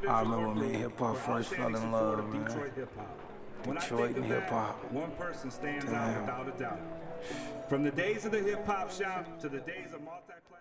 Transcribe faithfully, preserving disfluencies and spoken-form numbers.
I remember when me and hip hop first fell in love, man. Detroit hip hop. When Detroit I think and of hip that, hop. one person stands Damn. out without a doubt. From the days of the hip hop shop to the days of multi-platinum.